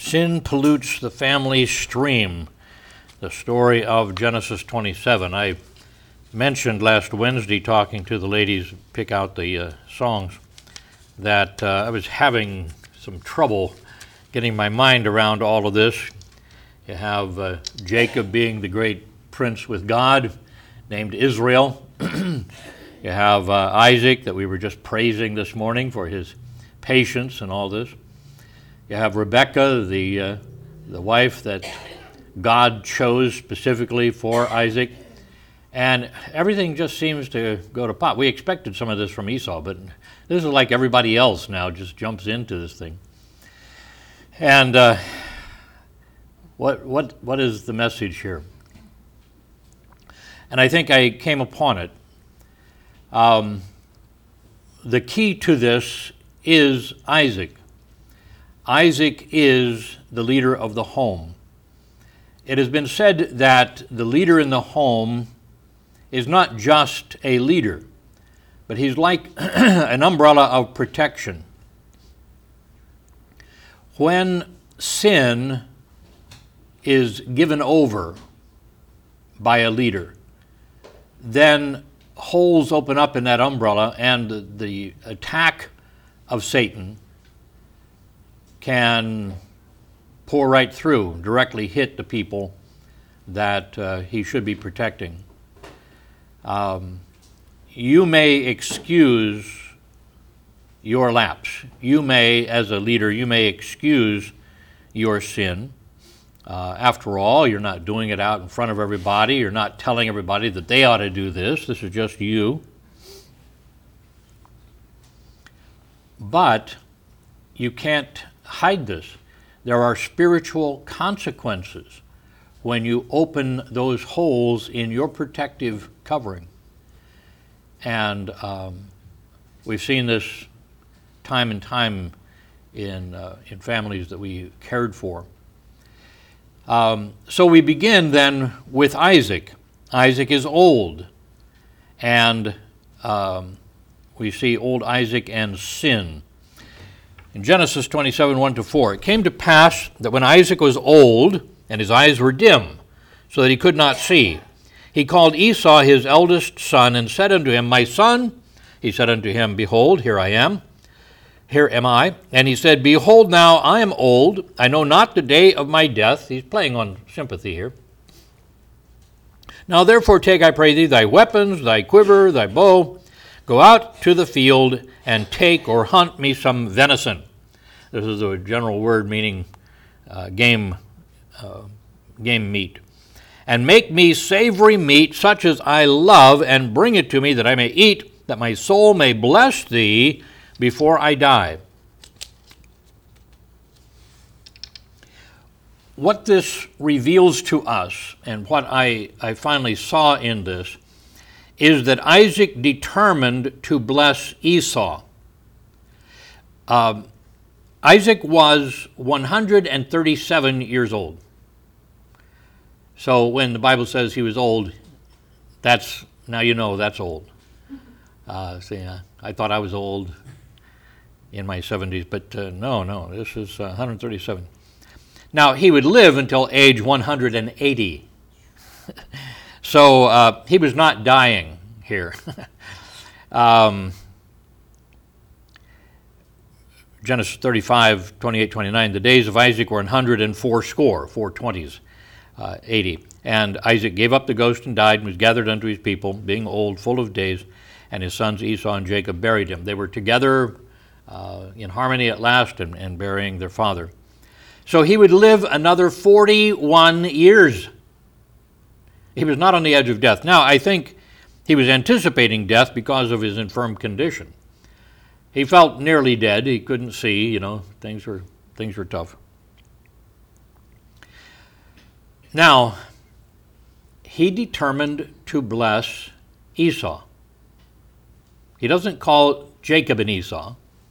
Sin pollutes the family stream, the story of Genesis 27. I mentioned last Wednesday, talking to the ladies, pick out the songs, that I was having some trouble getting my mind around all of this. You have Jacob being the great prince with God, named Israel. You have Isaac, that we were just praising this morning for his patience and all this. You have Rebekah, the wife that God chose specifically for Isaac. And everything just seems to go to pot. We expected some of this from Esau, but this is like everybody else now just jumps into this thing. And what is the message here? And I think I came upon it. The key to this is Isaac. Isaac is the leader of the home. It has been said that the leader in the home is not just a leader, but he's like an umbrella of protection. When sin is given over by a leader, then holes open up in that umbrella, and the attack of Satan can pour right through, directly hit the people that he should be protecting. You may excuse your lapse. You may, as a leader, you may excuse your sin. After all, you're not doing it out in front of everybody. You're not telling everybody that they ought to do this. This is just you. But you can't hide this. There are spiritual consequences when you open those holes in your protective covering. And we've seen this time and time in families that we cared for. So we begin then with Isaac. Isaac is old, and we see old Isaac and sin. In Genesis 27, 1-4, it came to pass that when Isaac was old, and his eyes were dim, so that he could not see, he called Esau his eldest son, and said unto him, My son. He said unto him, Behold, here am I. And he said, Behold, now I am old, I know not the day of my death. He's playing on sympathy here. Now therefore take, I pray thee, thy weapons, thy quiver, thy bow, go out to the field, and take or hunt me some venison. This is a general word meaning game meat. And make me savory meat, such as I love, and bring it to me, that I may eat, that my soul may bless thee before I die. What this reveals to us, and what I finally saw in this, is that Isaac determined to bless Esau. Isaac was 137 years old. So when the Bible says he was old, now you know that's old. I thought I was old in my 70s, but no, this is 137. Now, he would live until age 180. So he was not dying here. Genesis 35, 28, 29, the days of Isaac were 104 score, 420s, 80. And Isaac gave up the ghost and died, and was gathered unto his people, being old, full of days, and his sons Esau and Jacob buried him. They were together in harmony at last, and burying their father. So he would live another 41 years. He was not on the edge of death. Now, I think he was anticipating death because of his infirm condition. He felt nearly dead. He couldn't see, things were tough. Now, he determined to bless Esau. He doesn't call Jacob and Esau.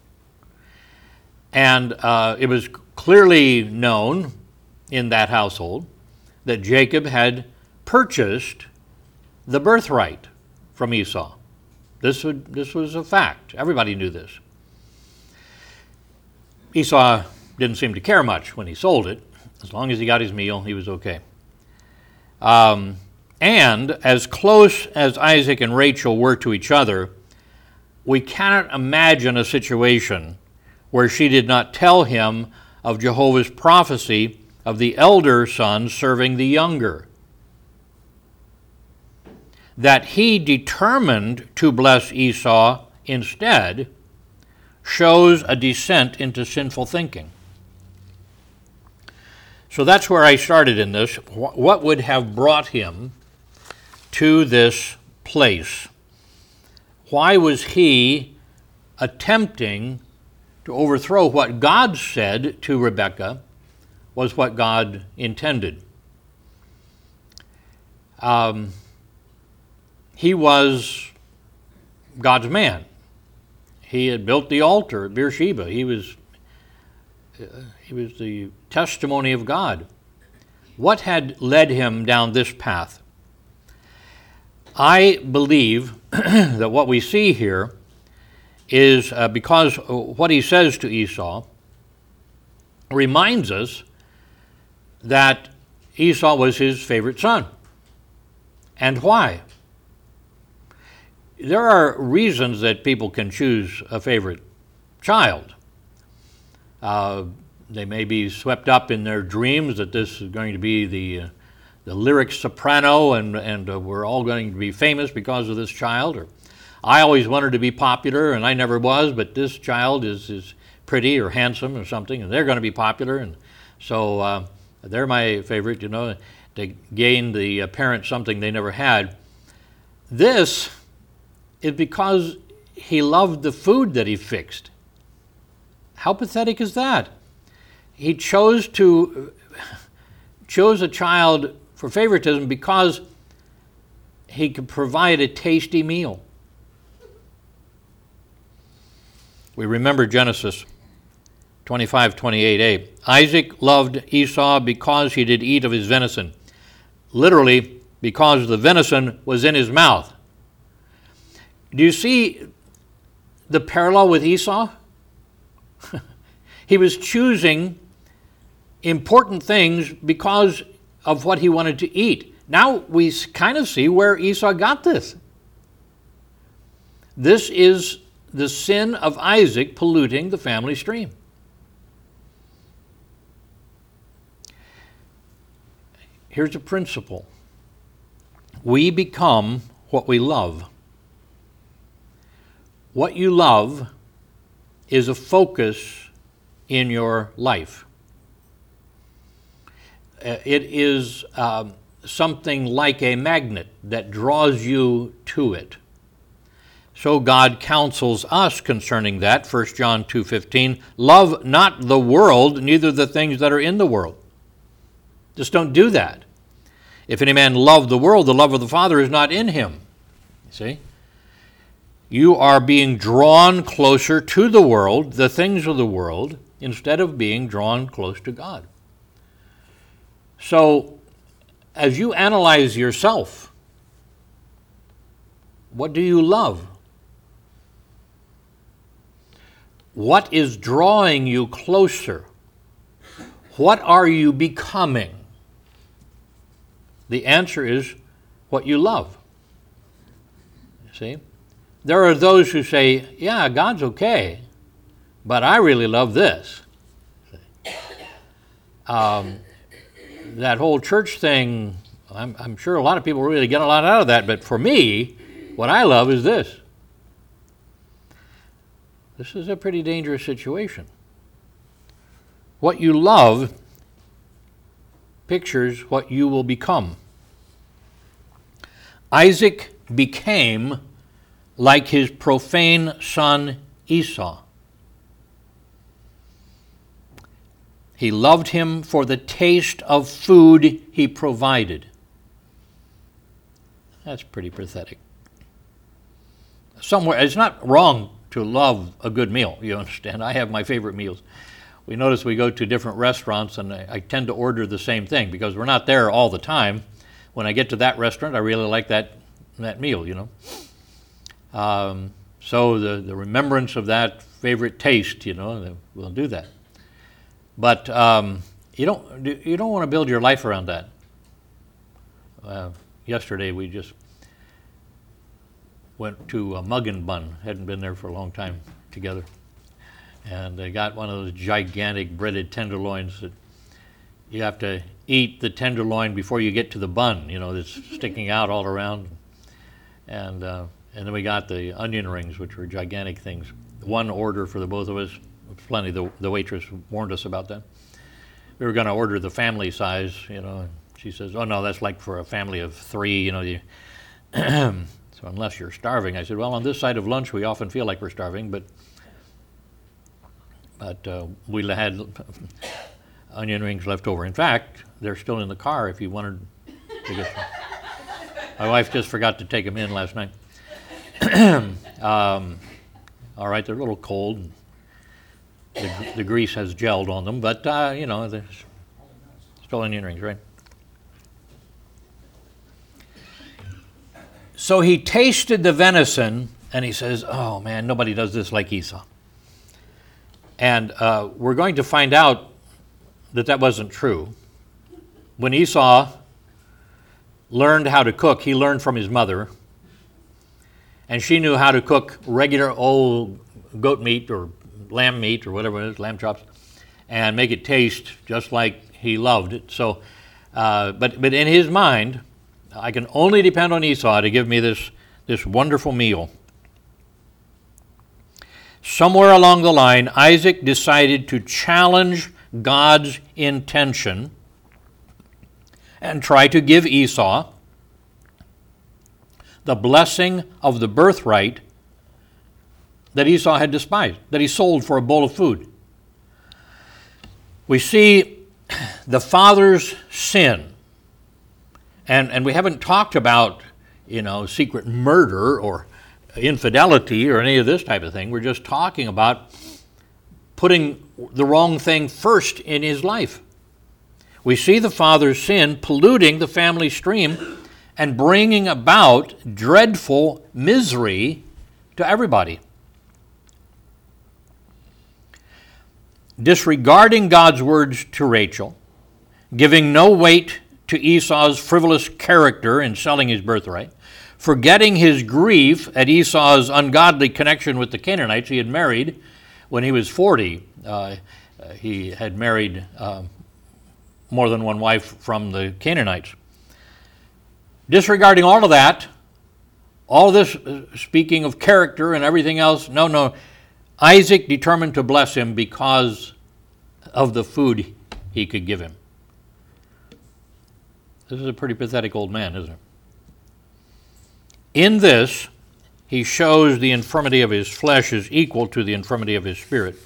And it was clearly known in that household that Jacob had purchased the birthright from Esau. This was a fact. Everybody knew this. Esau didn't seem to care much when he sold it. As long as he got his meal, he was okay. And as close as Isaac and Rachel were to each other, we cannot imagine a situation where she did not tell him of Jehovah's prophecy of the elder son serving the younger. That he determined to bless Esau instead shows a descent into sinful thinking. So that's where I started in this. What would have brought him to this place? Why was he attempting to overthrow what God said to Rebekah was what God intended? He was God's man. He had built the altar at Beersheba. He was the testimony of God. What had led him down this path? I believe that what we see here is because what he says to Esau reminds us that Esau was his favorite son. And why? There are reasons that people can choose a favorite child. They may be swept up in their dreams that this is going to be the lyric soprano and we're all going to be famous because of this child. Or I always wanted to be popular and I never was, but this child is pretty or handsome or something and they're going to be popular. And so they're my favorite, to gain the parents something they never had. This is because he loved the food that he fixed. How pathetic is that? He chose a child for favoritism because he could provide a tasty meal. We remember Genesis 25:28a. Isaac loved Esau because he did eat of his venison. Literally, because the venison was in his mouth. Do you see the parallel with Esau? He was choosing important things because of what he wanted to eat. Now we kind of see where Esau got this. This is the sin of Isaac polluting the family stream. Here's a principle. We become what we love. What you love is a focus in your life. It is something like a magnet that draws you to it. So God counsels us concerning that, 1 John 2:15, love not the world, neither the things that are in the world. Just don't do that. If any man love the world, the love of the Father is not in him. You see? You are being drawn closer to the world, the things of the world, instead of being drawn close to God. So, as you analyze yourself, what do you love? What is drawing you closer? What are you becoming? The answer is what you love. See? There are those who say, yeah, God's okay, but I really love this. That whole church thing, I'm sure a lot of people really get a lot out of that, but for me, what I love is this. This is a pretty dangerous situation. What you love pictures what you will become. Isaac became like his profane son Esau. He loved him for the taste of food he provided. That's pretty pathetic. Somewhere, it's not wrong to love a good meal, you understand? I have my favorite meals. We notice we go to different restaurants and I tend to order the same thing because we're not there all the time. When I get to that restaurant, I really like that meal, So the remembrance of that favorite taste, we'll do that. But you don't want to build your life around that. Yesterday we just went to Mug and Bun. Hadn't been there for a long time together. And they got one of those gigantic breaded tenderloins that you have to eat the tenderloin before you get to the bun, that's sticking out all around. And then we got the onion rings, which were gigantic things. One order for the both of us, plenty. The waitress warned us about that. We were going to order the family size, and she says, "Oh no, that's like for a family of 3, So unless you're starving," I said, "Well, on this side of lunch, we often feel like we're starving, but we had onion rings left over. In fact, they're still in the car if you wanted to get some." My wife just forgot to take them in last night. All right, they're a little cold. The grease has gelled on them, but, there's still onion rings, right? So he tasted the venison, and he says, "Oh, man, nobody does this like Esau." And we're going to find out that wasn't true. When Esau learned how to cook, he learned from his mother, and she knew how to cook regular old goat meat or lamb meat or whatever it is, lamb chops, and make it taste just like he loved it. So, but in his mind, I can only depend on Esau to give me this wonderful meal. Somewhere along the line, Isaac decided to challenge God's intention and try to give Esau the blessing of the birthright that Esau had despised, that he sold for a bowl of food. We see the father's sin, and we haven't talked about, secret murder or infidelity or any of this type of thing. We're just talking about putting the wrong thing first in his life. We see the father's sin polluting the family stream and bringing about dreadful misery to everybody. Disregarding God's words to Rachel, giving no weight to Esau's frivolous character in selling his birthright, forgetting his grief at Esau's ungodly connection with the Canaanites he had married when he was 40. He had married more than one wife from the Canaanites. Disregarding all of that, all this speaking of character and everything else, no. Isaac determined to bless him because of the food he could give him. This is a pretty pathetic old man, isn't it? In this, he shows the infirmity of his flesh is equal to the infirmity of his spirit.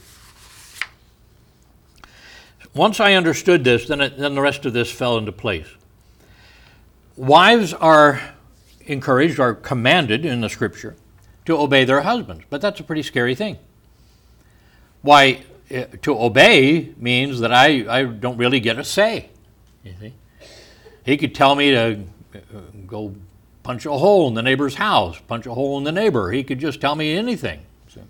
Once I understood this, then the rest of this fell into place. Wives are encouraged, are commanded in the Scripture to obey their husbands, but that's a pretty scary thing. Why, to obey means that I don't really get a say. You see? He could tell me to go punch a hole in the neighbor's house, punch a hole in the neighbor. He could just tell me anything. See?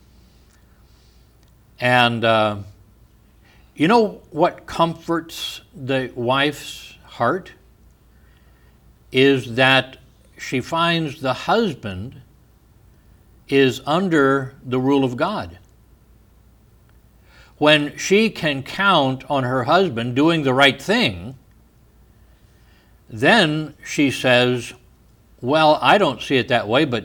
And you know what comforts the wife's heart? Is that she finds the husband is under the rule of God. When she can count on her husband doing the right thing, then she says, well, I don't see it that way, but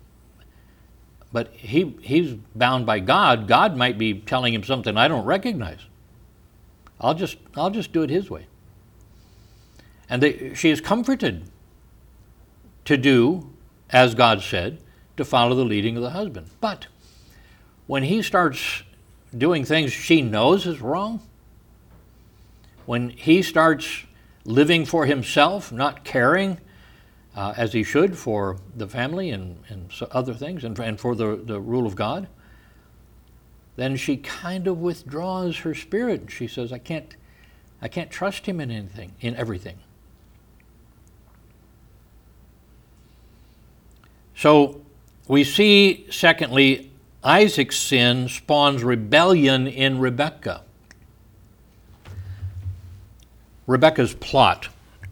he's bound by God. God might be telling him something I don't recognize. I'll just do it his way. And she is comforted to do as God said, to follow the leading of the husband. But when he starts doing things she knows is wrong, when he starts living for himself, not caring as he should for the family and so other things and for the rule of God, then she kind of withdraws her spirit. She says, I can't trust him in anything, in everything. So we see, secondly, Isaac's sin spawns rebellion in Rebekah. Rebekah's plot,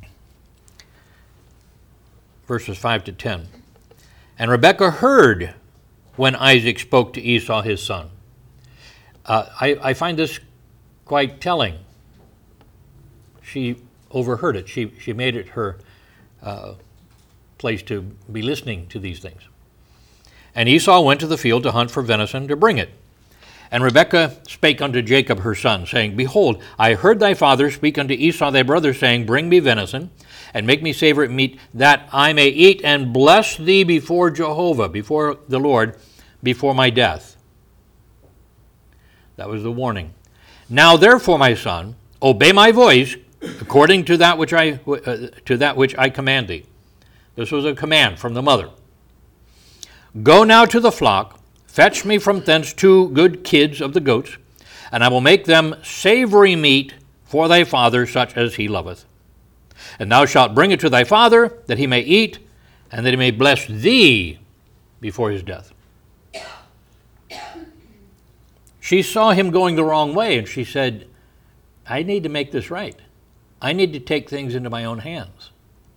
verses 5 to 10. And Rebekah heard when Isaac spoke to Esau his son. I find this quite telling. She overheard it. She made it her place to be listening to these things. And Esau went to the field to hunt for venison to bring it. And Rebekah spake unto Jacob her son, saying, Behold, I heard thy father speak unto Esau thy brother, saying, Bring me venison, and make me savor it meat, that I may eat and bless thee before Jehovah, before the Lord, before my death. That was the warning. Now therefore, my son, obey my voice, according to that which I command thee. This was a command from the mother. Go now to the flock, fetch me from thence 2 good kids of the goats, and I will make them savory meat for thy father, such as he loveth. And thou shalt bring it to thy father, that he may eat, and that he may bless thee before his death. She saw him going the wrong way, and she said, I need to make this right. I need to take things into my own hands.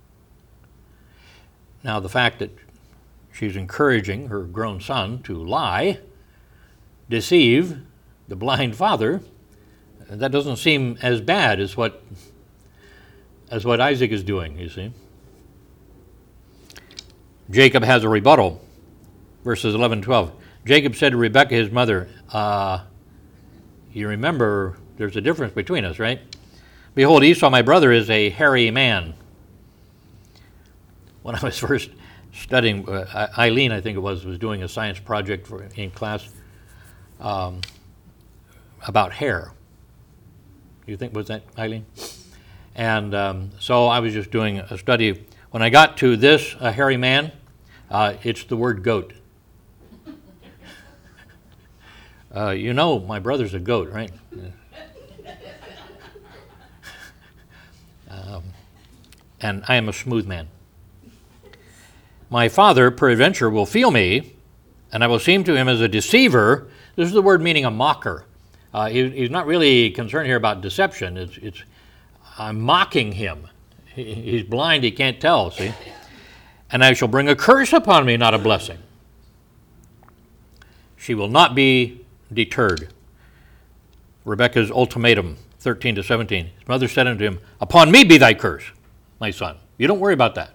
Now, the fact that she's encouraging her grown son to lie, deceive the blind father, that doesn't seem as bad as what Isaac is doing, you see. Jacob has a rebuttal, verses 11 and 12. Jacob said to Rebekah, his mother, you remember there's a difference between us, right? Behold, Esau, my brother, is a hairy man. When I was first studying, Eileen, I think it was doing a science project in class about hair. You think, was that Eileen? And so I was just doing a study. When I got to this, a hairy man, it's the word goat. You know my brother's a goat, right? And I am a smooth man. My father, peradventure, will feel me, and I will seem to him as a deceiver. This is the word meaning a mocker. He's not really concerned here about deception. I'm mocking him. He's blind, he can't tell, see? And I shall bring a curse upon me, not a blessing. She will not be deterred. Rebekah's ultimatum, 13 to 17. His mother said unto him, Upon me be thy curse, my son. You don't worry about that.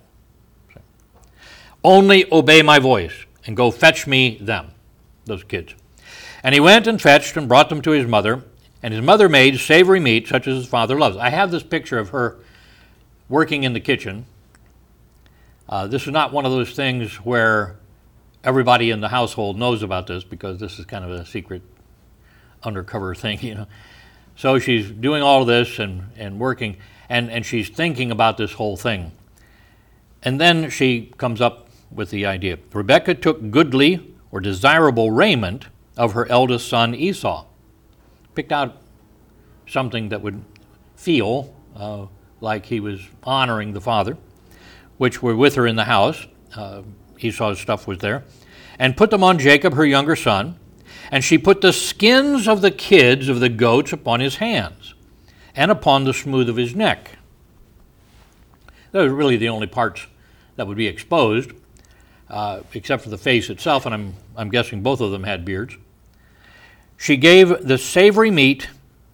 Only obey my voice, and go fetch me them, those kids. And he went and fetched and brought them to his mother, and his mother made savory meat such as his father loves. I have this picture of her working in the kitchen. This is not one of those things where everybody in the household knows about this, because this is kind of a secret undercover thing, you know. So she's doing all of this and working, and she's thinking about this whole thing. And then she comes up with the idea. Rebekah took goodly or desirable raiment of her eldest son Esau. Picked out something that would feel like he was honoring the father, which were with her in the house. Esau's stuff was there. And put them on Jacob, her younger son. And she put the skins of the kids of the goats upon his hands and upon the smooth of his neck. Those are really the only parts that would be exposed, except for the face itself, and I'm guessing both of them had beards. She gave the savory meat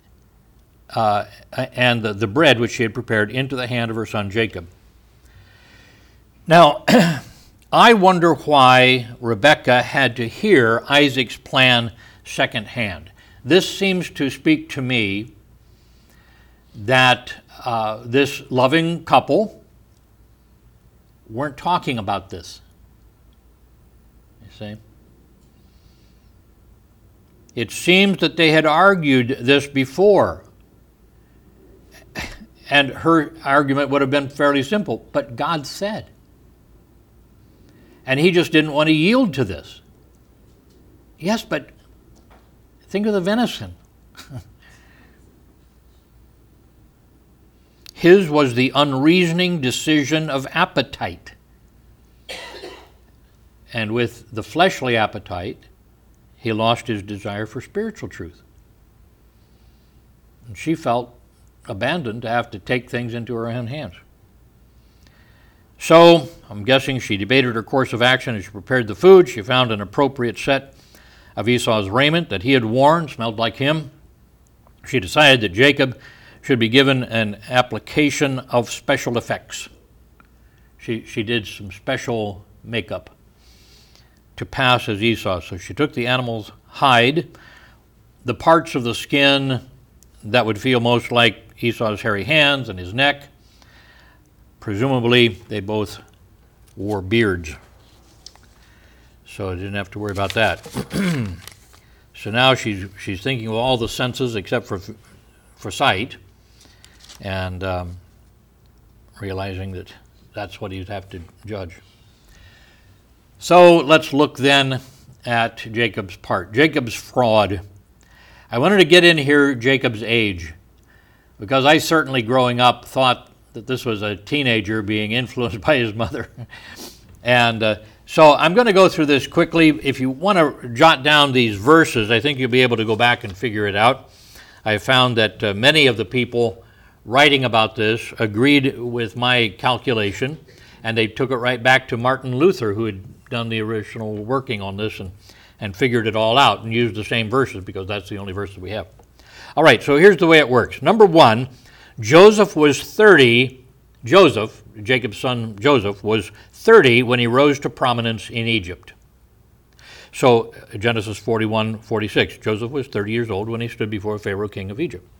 and the bread which she had prepared into the hand of her son Jacob. Now, I wonder why Rebekah had to hear Isaac's plan secondhand. This seems to speak to me that this loving couple weren't talking about this. You see? It seems that they had argued this before. And her argument would have been fairly simple, but God said. And he just didn't want to yield to this. Yes, but think of the venison. His was the unreasoning decision of appetite. And with the fleshly appetite, he lost his desire for spiritual truth. And she felt abandoned to have to take things into her own hands. So, I'm guessing she debated her course of action as she prepared the food. She found an appropriate set of Esau's raiment that he had worn, smelled like him. She decided that Jacob should be given an application of special effects. She did some special makeup to pass as Esau. So she took the animal's hide, the parts of the skin that would feel most like Esau's hairy hands and his neck. Presumably, they both wore beards, so I didn't have to worry about that. So now she's thinking of all the senses except for sight, and realizing that that's what he'd have to judge. So let's look then at Jacob's part. Jacob's fraud. I wanted to get in here Jacob's age, because I certainly growing up thought that this was a teenager being influenced by his mother. And so I'm going to go through this quickly. If you want to jot down these verses, I think you'll be able to go back and figure it out. I found that many of the people writing about this agreed with my calculation, and they took it right back to Martin Luther, who had done the original working on this and figured it all out and used the same verses because that's the only verses we have. All right, so here's the way it works. Number one, Joseph was 30. Joseph, Jacob's son Joseph, was 30 when he rose to prominence in Egypt. So Genesis 41:46, Joseph was 30 years old when he stood before Pharaoh, king of Egypt.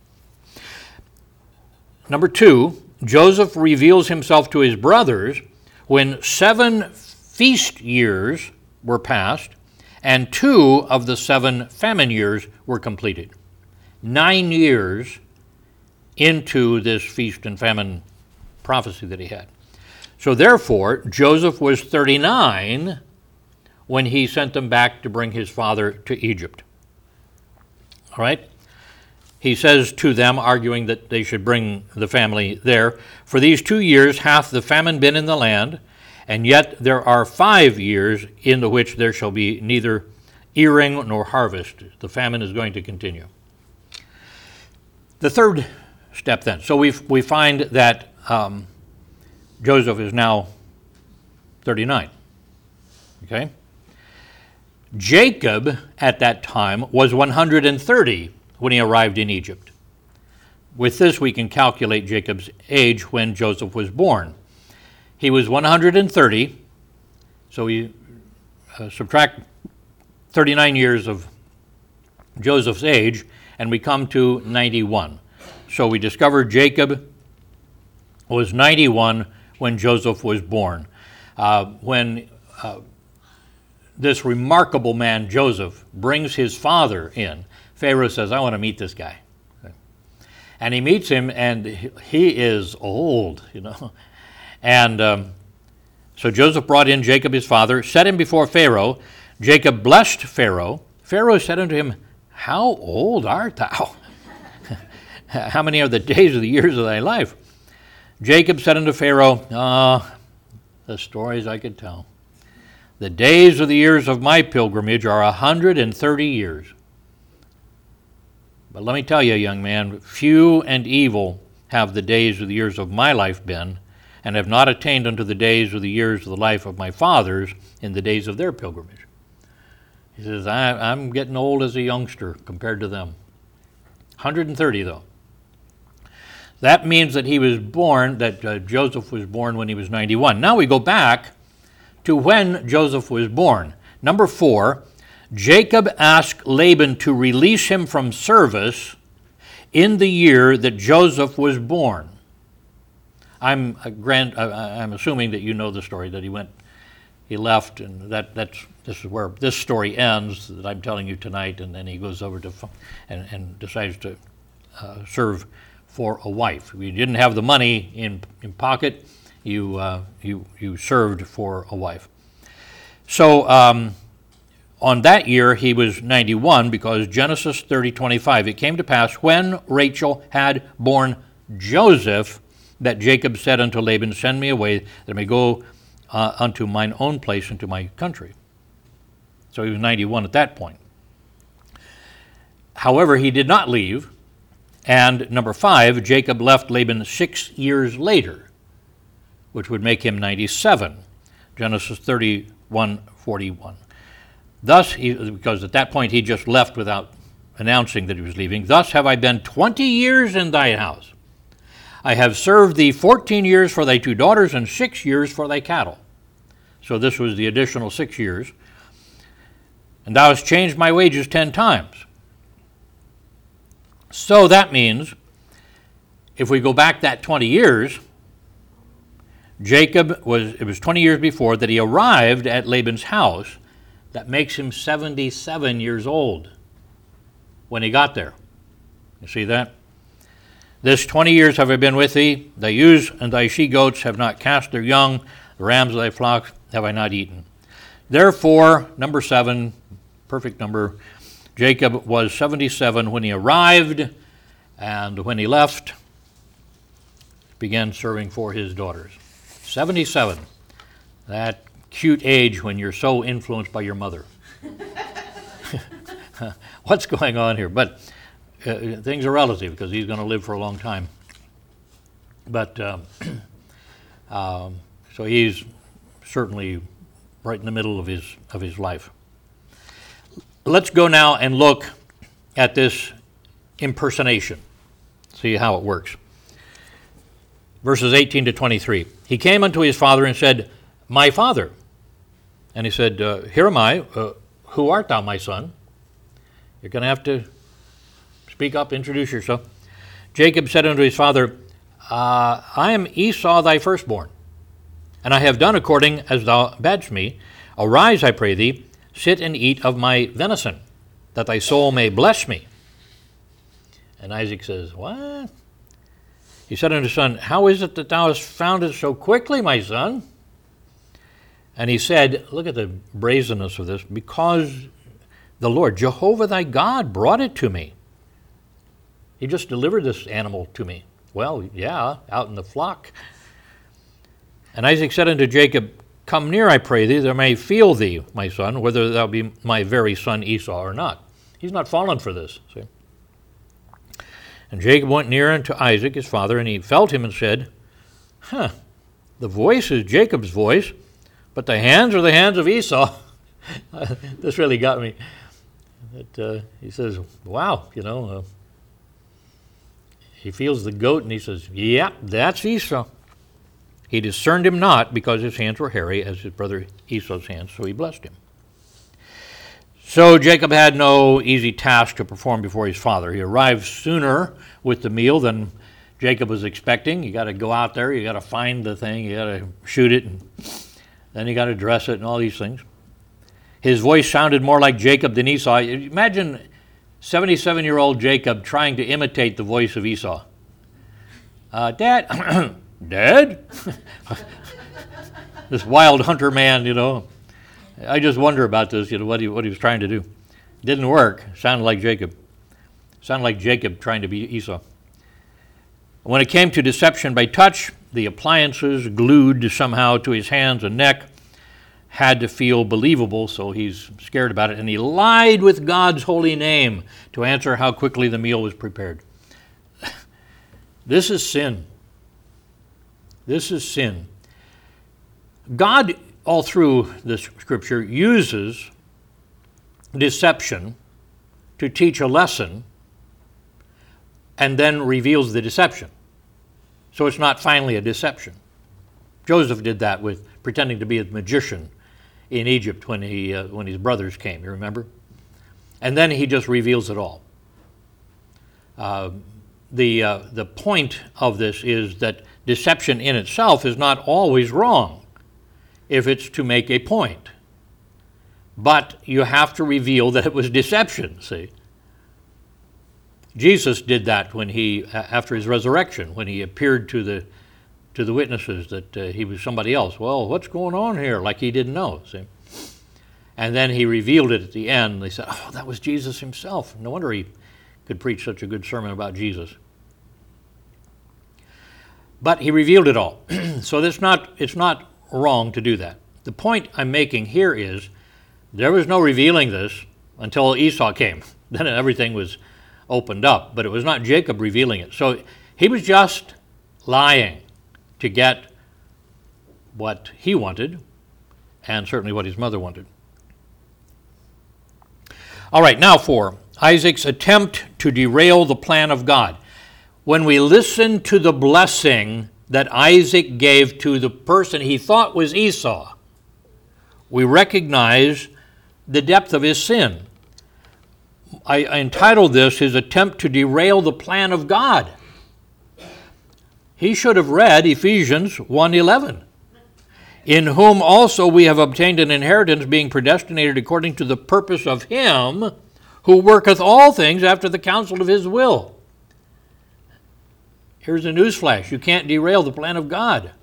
Number two, Joseph reveals himself to his brothers when 7 feast years were passed and 2 of the 7 famine years were completed. 9 years into this feast and famine prophecy that he had. So therefore, Joseph was 39 when he sent them back to bring his father to Egypt. All right? He says to them, arguing that they should bring the family there, "For these 2 years hath the famine been in the land, and yet there are 5 years in the which there shall be neither earing nor harvest." The famine is going to continue. The third step then. So we find that Joseph is now 39. Okay? Jacob at that time was 130 when he arrived in Egypt. With this, we can calculate Jacob's age when Joseph was born. He was 130, so we subtract 39 years of Joseph's age, and we come to 91. So we discover Jacob was 91 when Joseph was born. When this remarkable man, Joseph, brings his father in, Pharaoh says, "I want to meet this guy." And he meets him, and he is old, And so Joseph brought in Jacob his father, set him before Pharaoh. Jacob blessed Pharaoh. Pharaoh said unto him, "How old art thou? How many are the days of the years of thy life?" Jacob said unto Pharaoh, the stories I could tell. "The days of the years of my pilgrimage are 130 years. But let me tell you, young man, few and evil have the days of the years of my life been, and have not attained unto the days of the years of the life of my fathers in the days of their pilgrimage." He says, I'm getting old as a youngster compared to them. 130, though. That means that he was born, that Joseph was born when he was 91. Now we go back to when Joseph was born. Number 4, Jacob asked Laban to release him from service in the year that Joseph was born. I'm assuming that you know the story, that he left, and this is where this story ends that I'm telling you tonight, and then he goes over to and decides to serve for a wife. If you didn't have the money in pocket, you served for a wife. So on that year he was 91, because Genesis 30:25, it came to pass when Rachel had borne Joseph that Jacob said unto Laban, "Send me away that I may go unto mine own place, into my country." So he was 91 at that point. However, he did not leave, And number 5, Jacob left Laban 6 years later, which would make him 97. Genesis 31:41. Thus, because at that point he just left without announcing that he was leaving, thus have I been 20 years in thy house. I have served thee 14 years for thy 2 daughters and 6 years for thy cattle. So this was the additional 6 years. And thou hast changed my wages 10 times. So that means, if we go back that 20 years, it was 20 years before that he arrived at Laban's house. That makes him 77 years old when he got there. You see that? This 20 years have I been with thee. Thy ewes and thy she-goats have not cast their young. The rams of thy flocks have I not eaten. Therefore, number 7, perfect number, Jacob was 77 when he arrived, and when he left, began serving for his daughters. 77, that cute age when you're so influenced by your mother. What's going on here? But things are relative because he's going to live for a long time. But so he's certainly right in the middle of his life. Let's go now and look at this impersonation. See how it works. Verses 18 to 23. He came unto his father and said, My father. And he said, Here am I. Who art thou, my son? You're going to have to speak up, introduce yourself. Jacob said unto his father, I am Esau thy firstborn, and I have done according as thou badst me. Arise, I pray thee, sit and eat of my venison, that thy soul may bless me. And Isaac says, What? He said unto his son, How is it that thou hast found it so quickly, my son? And he said, look at the brazenness of this, because the Lord, Jehovah thy God, brought it to me. He just delivered this animal to me. Well, yeah, out in the flock. And Isaac said unto Jacob, Come near, I pray thee, that I may feel thee, my son, whether thou be my very son Esau or not. He's not fallen for this. See? And Jacob went near unto Isaac, his father, and he felt him and said, The voice is Jacob's voice, but the hands are the hands of Esau. This really got me. He says, wow, he feels the goat and he says, yeah, that's Esau. He discerned him not because his hands were hairy as his brother Esau's hands, so he blessed him. So Jacob had no easy task to perform before his father. He arrived sooner with the meal than Jacob was expecting. You got to go out there, you got to find the thing, you got to shoot it, and then you got to dress it and all these things. His voice sounded more like Jacob than Esau. Imagine 77-year-old Jacob trying to imitate the voice of Esau. Dad? Dad? This wild hunter man, I just wonder about this, what he was trying to do. Didn't work. Sounded like Jacob. Sounded like Jacob trying to be Esau. When it came to deception by touch, the appliances glued somehow to his hands and neck had to feel believable, so he's scared about it. And he lied with God's holy name to answer how quickly the meal was prepared. This is sin. This is sin. God, all through this scripture, uses deception to teach a lesson and then reveals the deception. So it's not finally a deception. Joseph did that with pretending to be a magician in Egypt when his brothers came, you remember? And then he just reveals it all. The point of this is that deception in itself is not always wrong if it's to make a point. But you have to reveal that it was deception, see? Jesus did that when after his resurrection, when he appeared to the witnesses that he was somebody else. Well, what's going on here? Like he didn't know, see? And then he revealed it at the end. They said, oh, that was Jesus himself. No wonder he could preach such a good sermon about Jesus. But he revealed it all. So it's not wrong to do that. The point I'm making here is there was no revealing this until Esau came. Then everything was opened up, but it was not Jacob revealing it. So he was just lying to get what he wanted, and certainly what his mother wanted. All right, now for Isaac's attempt to derail the plan of God. When we listen to the blessing that Isaac gave to the person he thought was Esau, we recognize the depth of his sin. I entitled this, his attempt to derail the plan of God. He should have read Ephesians 1:11. In whom also we have obtained an inheritance, being predestinated according to the purpose of him who worketh all things after the counsel of his will. Here's a newsflash. You can't derail the plan of God.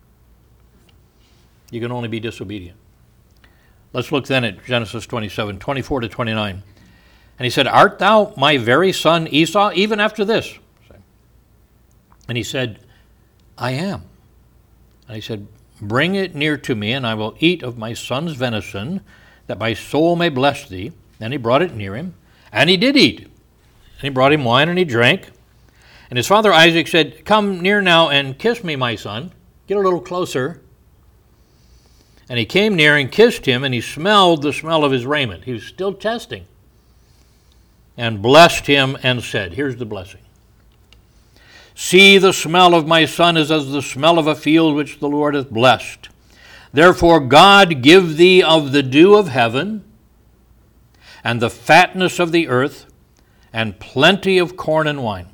You can only be disobedient. Let's look then at Genesis 27, 24 to 29. And he said, Art thou my very son Esau, even after this? And he said, I am. And he said, Bring it near to me, and I will eat of my son's venison, that my soul may bless thee. Then he brought it near him, and he did eat. And he brought him wine, and he drank. And his father Isaac said, Come near now and kiss me, my son. Get a little closer. And he came near and kissed him, and he smelled the smell of his raiment. He was still testing. And blessed him and said, here's the blessing. See, the smell of my son is as the smell of a field which the Lord hath blessed. Therefore God give thee of the dew of heaven, and the fatness of the earth, and plenty of corn and wine.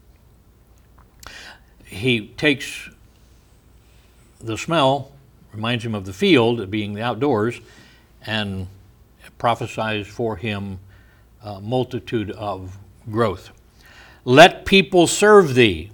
He takes the smell, reminds him of the field, being the outdoors, and prophesies for him a multitude of growth. Let people serve thee.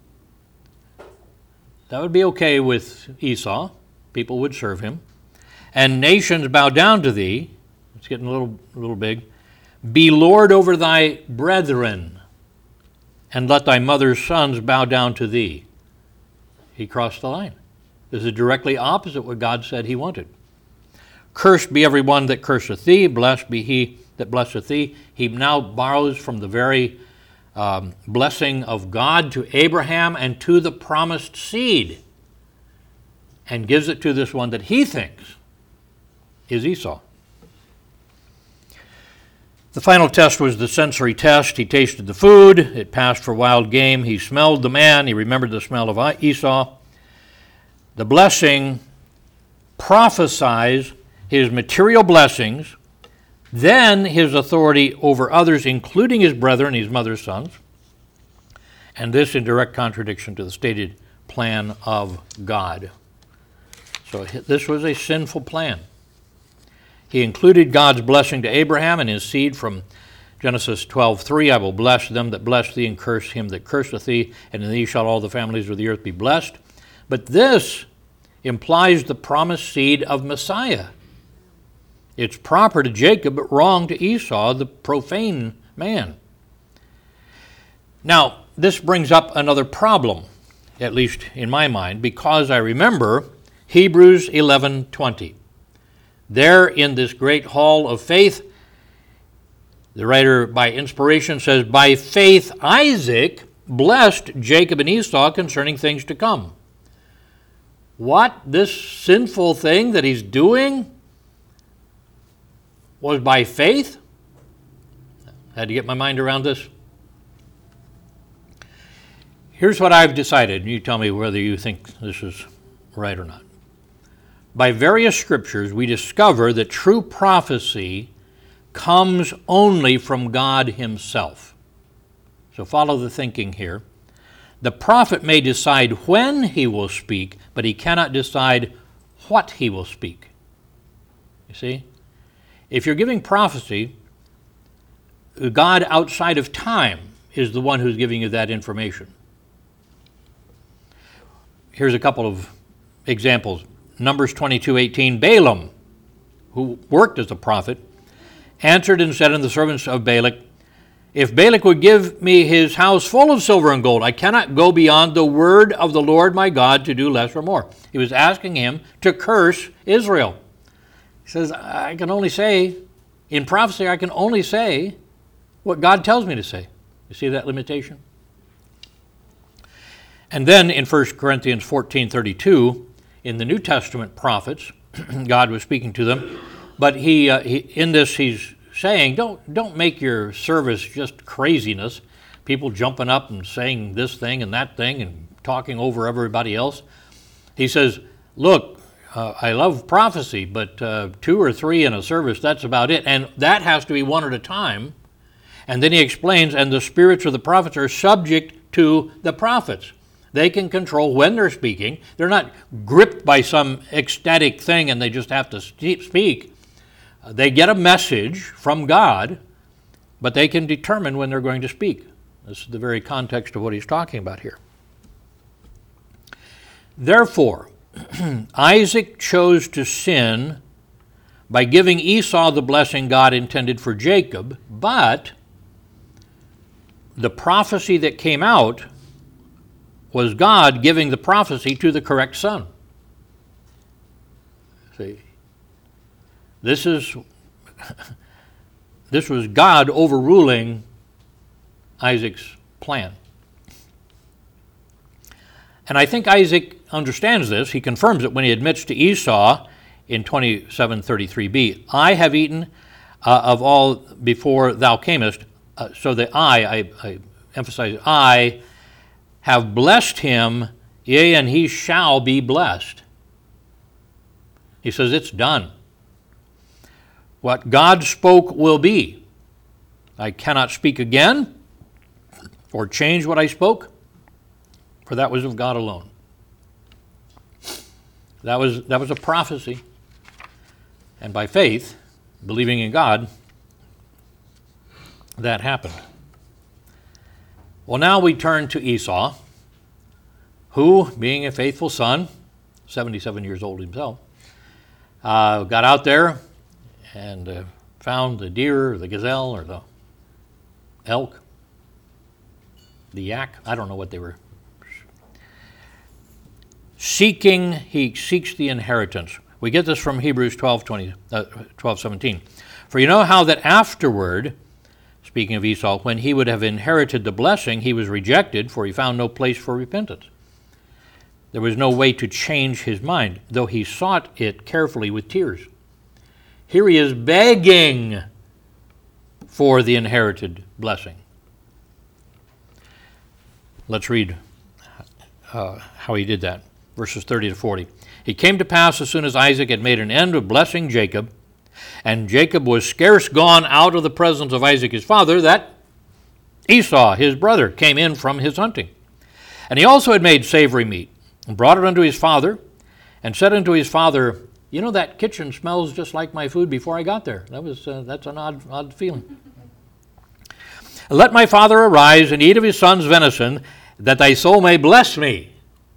That would be okay with Esau. People would serve him. And nations bow down to thee. It's getting a little big. Be Lord over thy brethren, and let thy mother's sons bow down to thee. He crossed the line. This is directly opposite what God said he wanted. Cursed be every one that curseth thee, blessed be he that blesseth thee. He now borrows from the very blessing of God to Abraham and to the promised seed, and gives it to this one that he thinks is Esau. The final test was the sensory test. He tasted the food. It passed for wild game. He smelled the man. He remembered the smell of Esau. The blessing prophesies his material blessings, then his authority over others, including his brethren, his mother's sons, and this in direct contradiction to the stated plan of God. So this was a sinful plan. He included God's blessing to Abraham and his seed from Genesis 12:3. I will bless them that bless thee, and curse him that curseth thee, and in thee shall all the families of the earth be blessed. But this implies the promised seed of Messiah. It's proper to Jacob, but wrong to Esau, the profane man. Now, this brings up another problem, at least in my mind, because I remember Hebrews 11:20. There in this great hall of faith, the writer by inspiration says, By faith Isaac blessed Jacob and Esau concerning things to come. What? This sinful thing that he's doing was by faith? I had to get my mind around this. Here's what I've decided, and you tell me whether you think this is right or not. By various scriptures, we discover that true prophecy comes only from God himself. So follow the thinking here. The prophet may decide when he will speak, but he cannot decide what he will speak. You see? If you're giving prophecy, God outside of time is the one who's giving you that information. Here's a couple of examples. Numbers 22:18, Balaam, who worked as a prophet, answered and said unto the servants of Balak, If Balak would give me his house full of silver and gold, I cannot go beyond the word of the Lord my God to do less or more. He was asking him to curse Israel. He says, in prophecy, I can only say what God tells me to say. You see that limitation? And then in 1 Corinthians 14:32, in the New Testament prophets, God was speaking to them, but he in this he's saying, don't make your service just craziness, people jumping up and saying this thing and that thing and talking over everybody else. He says, look, I love prophecy, but 2 or 3 in a service, that's about it. And that has to be one at a time. And then he explains, and the spirits of the prophets are subject to the prophets. They can control when they're speaking. They're not gripped by some ecstatic thing and they just have to speak. They get a message from God, but they can determine when they're going to speak. This is the very context of what he's talking about here. Therefore, Isaac chose to sin by giving Esau the blessing God intended for Jacob, but the prophecy that came out was God giving the prophecy to the correct son. See, this was God overruling Isaac's plan. And I think Isaac understands this. He confirms it when he admits to Esau in 27:33b, I have eaten of all before thou camest. So the I emphasize, I have blessed him, yea, and he shall be blessed. He says it's done. What God spoke will be. I cannot speak again or change what I spoke, for that was of God alone. That was a prophecy. And by faith, believing in God, that happened. Well, now we turn to Esau, who, being a faithful son, 77 years old himself, got out there and found the deer or the gazelle or the elk, the yak, I don't know what they were. He seeks the inheritance. We get this from Hebrews 12:17. For you know how that afterward, speaking of Esau, when he would have inherited the blessing, he was rejected, for he found no place for repentance. There was no way to change his mind, though he sought it carefully with tears. Here he is begging for the inherited blessing. Let's read how he did that. Verses 30 to 40. It came to pass as soon as Isaac had made an end of blessing Jacob, and Jacob was scarce gone out of the presence of Isaac his father, that Esau his brother came in from his hunting. And he also had made savory meat, and brought it unto his father, and said unto his father, you know, that kitchen smells just like my food before I got there. That's an odd feeling. Let my father arise and eat of his son's venison, that thy soul may bless me.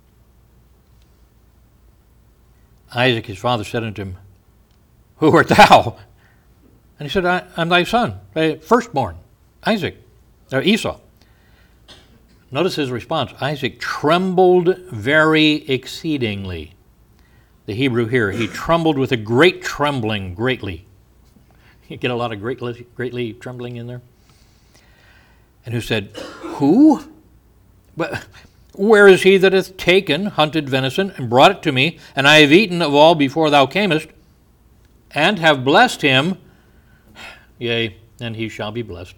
Isaac his father said unto him, who art thou? And he said, I'm thy son, thy firstborn, Esau. Notice his response. Isaac trembled very exceedingly. The Hebrew here, he trembled with a great trembling, greatly. You get a lot of greatly trembling in there. And who said, who? But where is he that hath taken hunted venison and brought it to me, and I have eaten of all before thou camest, and have blessed him, yea, and he shall be blessed.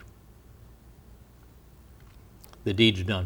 The deed's done.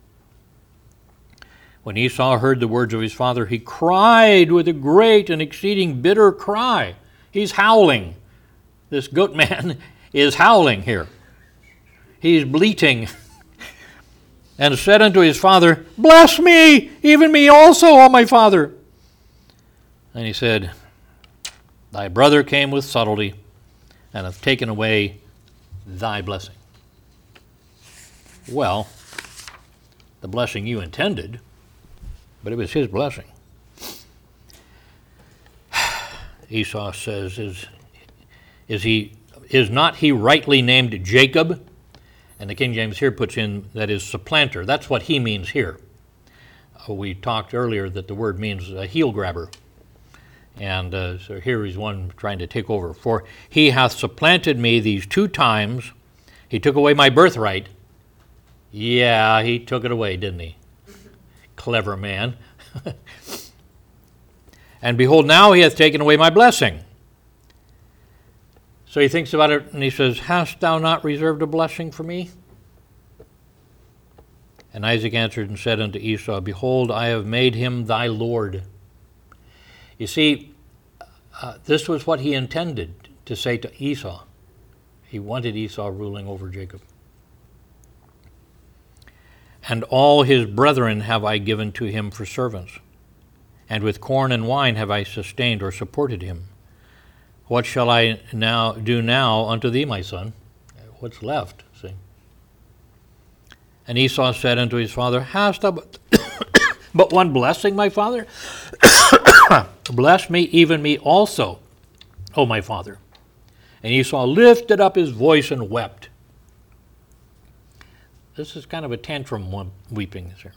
When Esau heard the words of his father, he cried with a great and exceeding bitter cry. He's howling. This goat man is howling here. He's bleating. And said unto his father, bless me, even me also, O my father. And he said, thy brother came with subtlety, and hath taken away thy blessing. Well, the blessing you intended, but it was his blessing. Esau says, is not he rightly named Jacob? And the King James here puts in, that is, supplanter. That's what he means here. We talked earlier that the word means a heel grabber. And so here he's one trying to take over. For he hath supplanted me these 2 times. He took away my birthright. Yeah, he took it away, didn't he? Clever man. And behold, now he hath taken away my blessing. So he thinks about it and he says, hast thou not reserved a blessing for me? And Isaac answered and said unto Esau, behold, I have made him thy Lord. You see, this was what he intended to say to Esau. He wanted Esau ruling over Jacob. And all his brethren have I given to him for servants, and with corn and wine have I sustained or supported him. What shall I do now unto thee, my son? What's left, see? And Esau said unto his father, hast thou but one blessing, my father? Bless me, even me also, O my father. And Esau lifted up his voice and wept. This is kind of a tantrum weeping here.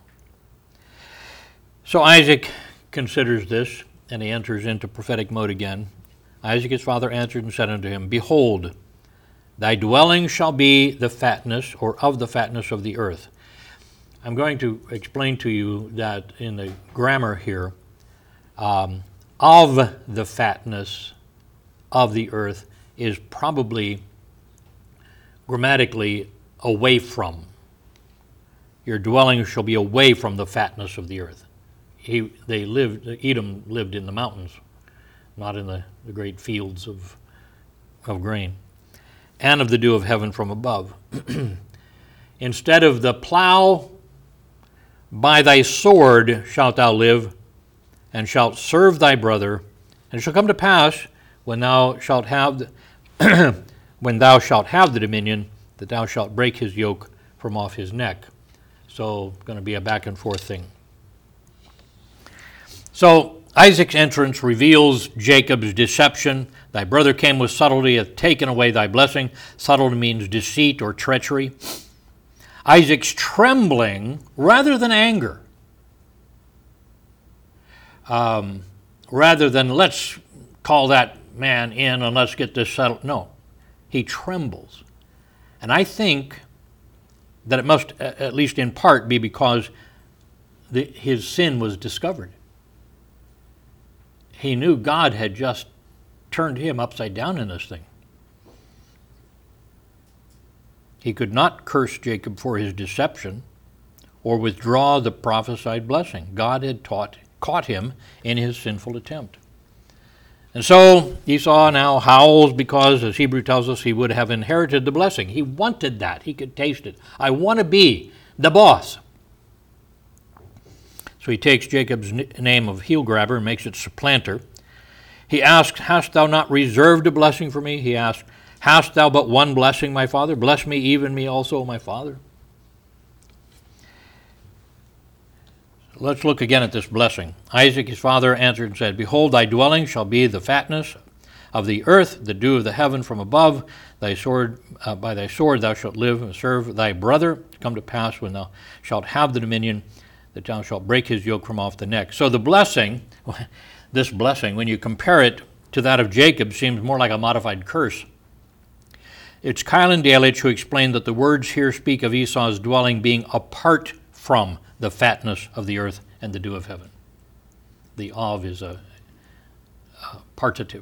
So Isaac considers this, and he enters into prophetic mode again. Isaac his father answered and said unto him, behold, thy dwelling shall be the fatness, or of the fatness of the earth. I'm going to explain to you that in the grammar here, of the fatness of the earth is probably grammatically away from. Your dwelling shall be away from the fatness of the earth. Edom lived in the mountains, not in the great fields of grain, and of the dew of heaven from above. Instead of the plow, by thy sword shalt thou live, and shalt serve thy brother. And it shall come to pass, when thou shalt have the dominion, that thou shalt break his yoke from off his neck. So it's going to be a back and forth thing. So Isaac's entrance reveals Jacob's deception. Thy brother came with subtlety, hath taken away thy blessing. Subtlety means deceit or treachery. Isaac's trembling rather than anger. Rather than let's call that man in and let's get this settled. No, he trembles. And I think that it must, at least in part, be because his sin was discovered. He knew God had just turned him upside down in this thing. He could not curse Jacob for his deception or withdraw the prophesied blessing. God had caught him in his sinful attempt. And so Esau now howls because, as Hebrew tells us, he would have inherited the blessing. He wanted that. He could taste it. I want to be the boss. So he takes Jacob's name of heel grabber and makes it supplanter. He asks, hast thou not reserved a blessing for me? He asks, hast thou but one blessing, my father? Bless me, even me also, my father. Let's look again at this blessing. Isaac his father answered and said, behold, thy dwelling shall be the fatness of the earth, the dew of the heaven from above. Thy sword, by thy sword thou shalt live and serve thy brother. Come to pass when thou shalt have the dominion, that thou shalt break his yoke from off the neck. So the blessing, this blessing, when you compare it to that of Jacob, seems more like a modified curse. It's Keil and Delitzsch who explained that the words here speak of Esau's dwelling being apart from the fatness of the earth and the dew of heaven. The of is a partitive.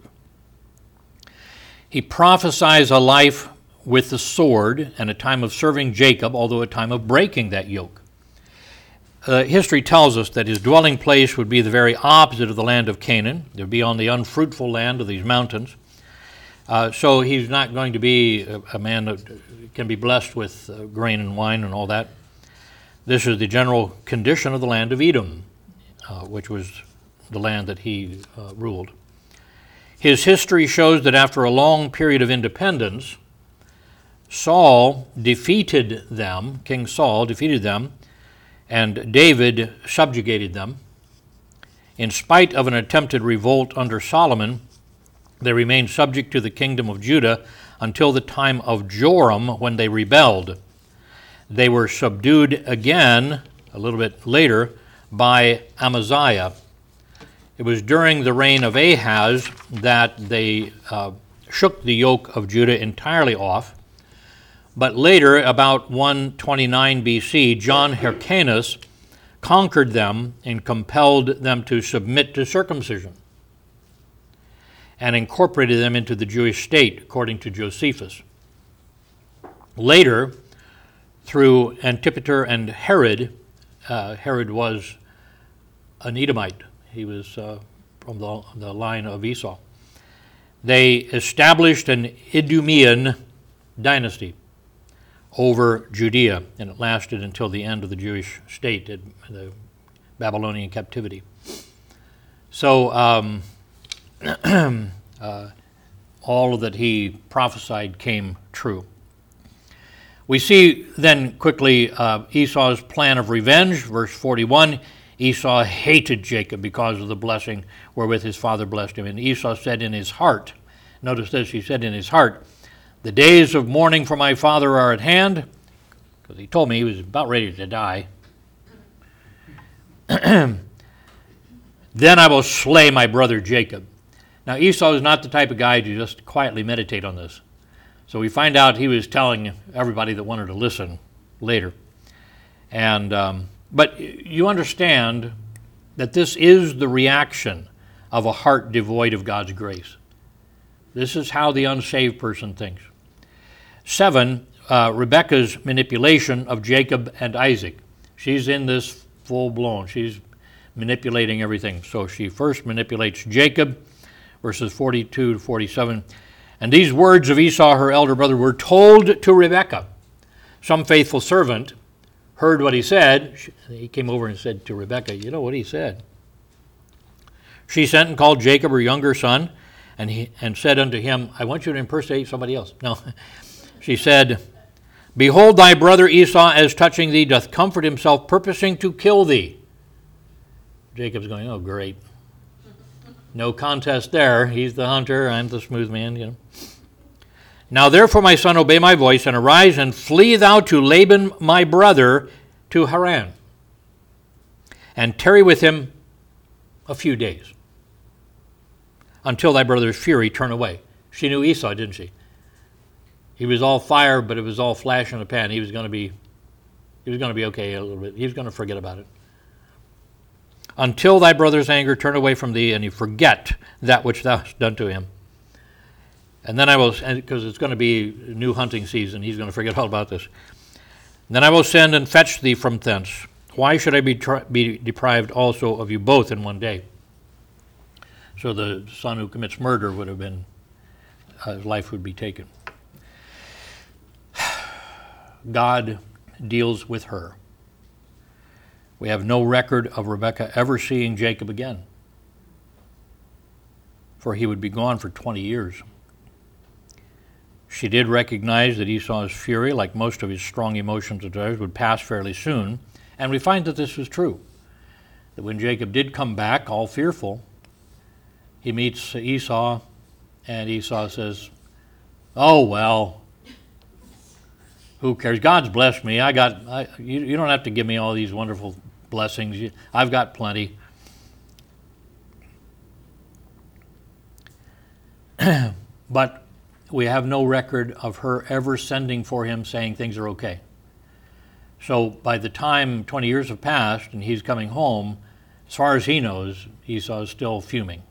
He prophesies a life with the sword and a time of serving Jacob, although a time of breaking that yoke. History tells us that his dwelling place would be the very opposite of the land of Canaan. It would be on the unfruitful land of these mountains. So he's not going to be a man that can be blessed with grain and wine and all that. This is the general condition of the land of Edom, which was the land that he ruled. His history shows that after a long period of independence, Saul defeated them, King Saul defeated them, and David subjugated them. In spite of an attempted revolt under Solomon, they remained subject to the kingdom of Judah until the time of Joram, when they rebelled. They were subdued again, a little bit later, by Amaziah. It was during the reign of Ahaz that they shook the yoke of Judah entirely off. But later, about 129 BC, John Hyrcanus conquered them and compelled them to submit to circumcision and incorporated them into the Jewish state, according to Josephus. Later, through Antipater and Herod, Herod was an Edomite. He was from the line of Esau. They established an Idumean dynasty over Judea, and it lasted until the end of the Jewish state, the Babylonian captivity. So all that he prophesied came true. We see then quickly Esau's plan of revenge. Verse 41, Esau hated Jacob because of the blessing wherewith his father blessed him. And Esau said in his heart, notice this, he said in his heart, the days of mourning for my father are at hand, because he told me he was about ready to die. Then I will slay my brother Jacob. Now Esau is not the type of guy to just quietly meditate on this. So we find out he was telling everybody that wanted to listen later. And but you understand that this is the reaction of a heart devoid of God's grace. This is how the unsaved person thinks. 7, Rebekah's manipulation of Jacob and Isaac. She's in this full blown. She's manipulating everything. So she first manipulates Jacob, verses 42 to 47. And these words of Esau, her elder brother, were told to Rebekah. Some faithful servant heard what he said. He came over and said to Rebekah, you know what he said. She sent and called Jacob, her younger son, and said unto him, I want you to impersonate somebody else. No. She said, behold, thy brother Esau, as touching thee, doth comfort himself, purposing to kill thee. Jacob's going, oh, great. No contest there. He's the hunter. I'm the smooth man, you know. Now therefore, my son, obey my voice, and arise, and flee thou to Laban my brother to Haran, and tarry with him a few days, until thy brother's fury turn away. She knew Esau, didn't she? He was all fire, but it was all flash in the pan. He was going to be okay a little bit. He was going to forget about it. Until thy brother's anger turn away from thee, and you forget that which thou hast done to him. And then I will, because it's going to be new hunting season, he's going to forget all about this. Then I will send and fetch thee from thence. Why should I be deprived also of you both in one day? So the son who commits murder would have been, his life would be taken. God deals with her. We have no record of Rebekah ever seeing Jacob again, for he would be gone for 20 years. She did recognize that Esau's fury, like most of his strong emotions and desires, would pass fairly soon, and we find that this was true. That when Jacob did come back, all fearful, he meets Esau, and Esau says, oh, well, who cares? God's blessed me. You don't have to give me all these wonderful blessings. I've got plenty. But we have no record of her ever sending for him saying things are okay. So by the time 20 years have passed and he's coming home, as far as he knows, Esau is still fuming.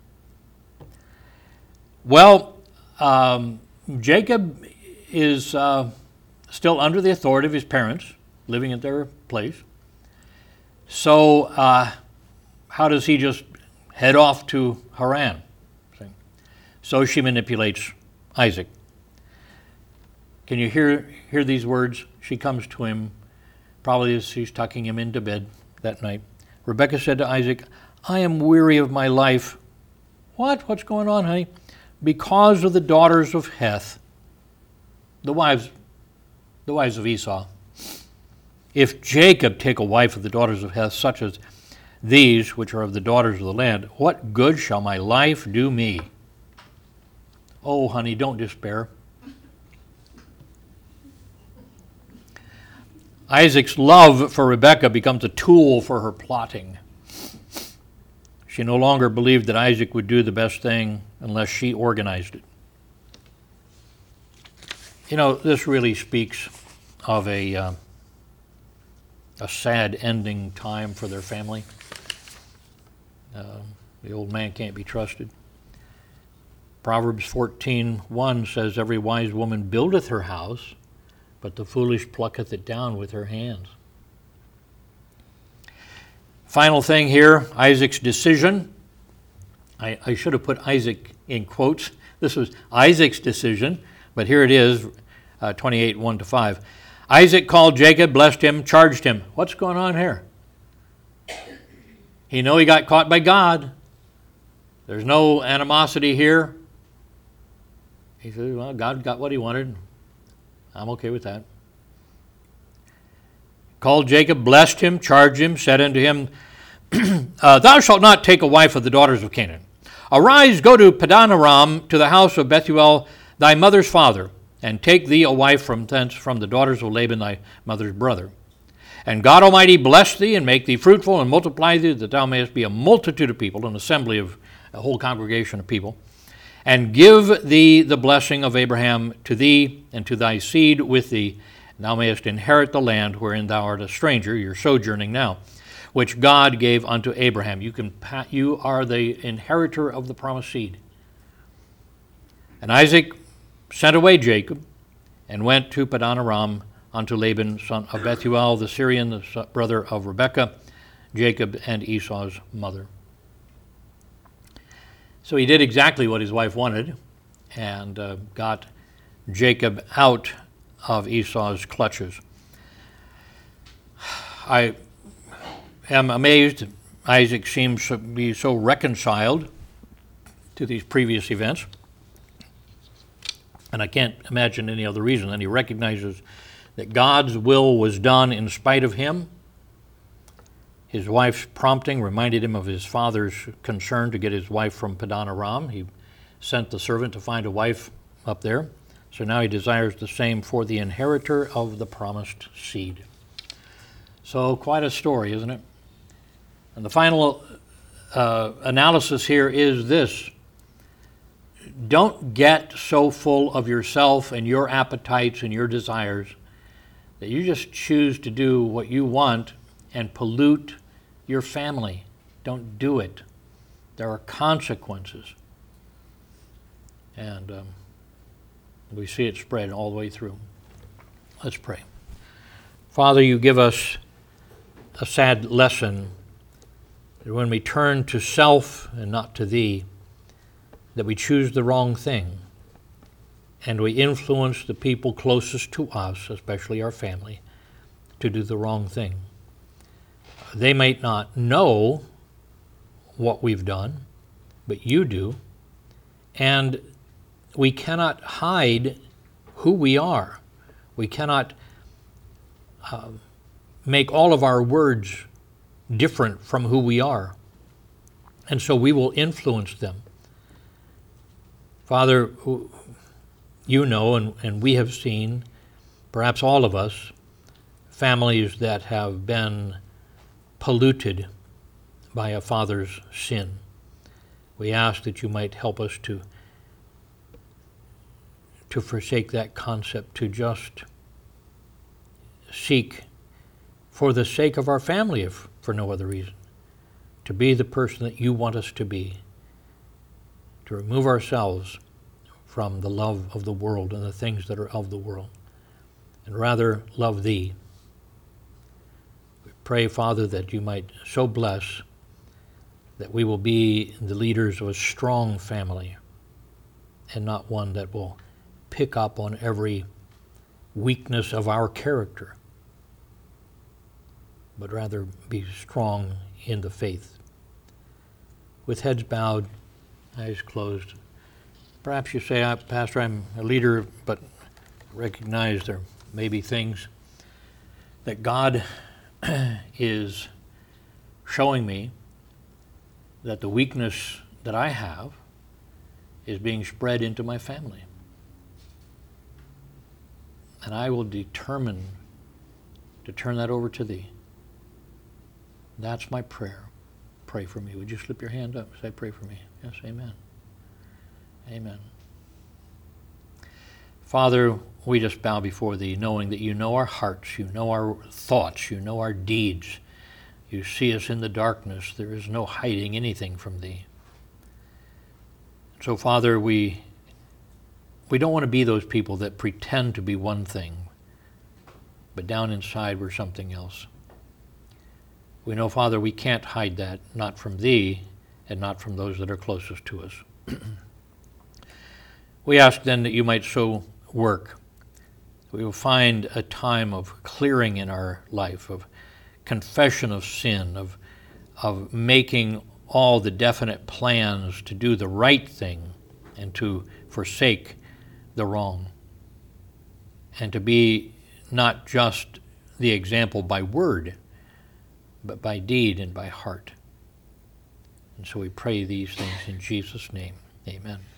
Well, Jacob is still under the authority of his parents, living at their place. So how does he just head off to Haran? So she manipulates Isaac. Can you hear these words? She comes to him, probably as she's tucking him into bed that night. Rebekah said to Isaac, I am weary of my life. What? What's going on, honey? Because of the daughters of Heth, the wives of Esau. If Jacob take a wife of the daughters of Heth, such as these, which are of the daughters of the land, what good shall my life do me? Oh, honey, don't despair. Isaac's love for Rebekah becomes a tool for her plotting. She no longer believed that Isaac would do the best thing unless she organized it. You know, this really speaks of a sad ending time for their family. The old man can't be trusted. Proverbs 14:1 says, "Every wise woman buildeth her house, but the foolish plucketh it down with her hands." Final thing here, Isaac's decision. I should have put Isaac in quotes. This was Isaac's decision, but here it is, 28:1-5. Isaac called Jacob, blessed him, charged him. What's going on here? He got caught by God. There's no animosity here. He said, well, God got what he wanted. I'm okay with that. Called Jacob, blessed him, charged him, said unto him, Thou shalt not take a wife of the daughters of Canaan. Arise, go to Padan Aram, to the house of Bethuel, thy mother's father, and take thee a wife from thence, from the daughters of Laban thy mother's brother. And God Almighty bless thee, and make thee fruitful, and multiply thee, that thou mayest be a multitude of people, an assembly of a whole congregation of people, and give thee the blessing of Abraham to thee, and to thy seed with thee, and thou mayest inherit the land wherein thou art a stranger, you're sojourning now, which God gave unto Abraham. You are the inheritor of the promised seed. And Isaac sent away Jacob, and went to Padan Aram unto Laban, son of Bethuel, the Syrian, the brother of Rebekah, Jacob and Esau's mother. So he did exactly what his wife wanted, and got Jacob out of Esau's clutches. I am amazed Isaac seems to be so reconciled to these previous events. And I can't imagine any other reason than he recognizes that God's will was done in spite of him. His wife's prompting reminded him of his father's concern to get his wife from Padan Aram. He sent the servant to find a wife up there. So now he desires the same for the inheritor of the promised seed. So quite a story, isn't it? And the final analysis here is this. Don't get so full of yourself and your appetites and your desires that you just choose to do what you want and pollute your family. Don't do it. There are consequences. And we see it spread all the way through. Let's pray. Father, you give us a sad lesson that when we turn to self and not to thee, that we choose the wrong thing, and we influence the people closest to us, especially our family, to do the wrong thing. They might not know what we've done, but you do, and we cannot hide who we are. We cannot make all of our words different from who we are, and so we will influence them. Father, you know, and we have seen, perhaps all of us, families that have been polluted by a father's sin. We ask that you might help us to forsake that concept, to just seek, for the sake of our family, if for no other reason, to be the person that you want us to be, to remove ourselves from the love of the world and the things that are of the world, and rather love thee. We pray, Father, that you might so bless that we will be the leaders of a strong family and not one that will pick up on every weakness of our character, but rather be strong in the faith. With heads bowed, eyes closed. Perhaps you say, Pastor, I'm a leader, but recognize there may be things that God is showing me that the weakness that I have is being spread into my family. And I will determine to turn that over to thee. That's my prayer. Pray for me. Would you slip your hand up? Say, pray for me. Yes, amen. Amen. Father, we just bow before Thee, knowing that You know our hearts, You know our thoughts, You know our deeds. You see us in the darkness. There is no hiding anything from Thee. So, Father, we don't want to be those people that pretend to be one thing, but down inside we're something else. We know, Father, we can't hide that, not from Thee and not from those that are closest to us. We ask then that You might so work. We will find a time of clearing in our life, of confession of sin, of making all the definite plans to do the right thing and to forsake the wrong, and to be not just the example by word, but by deed and by heart. And so we pray these things in Jesus' name. Amen.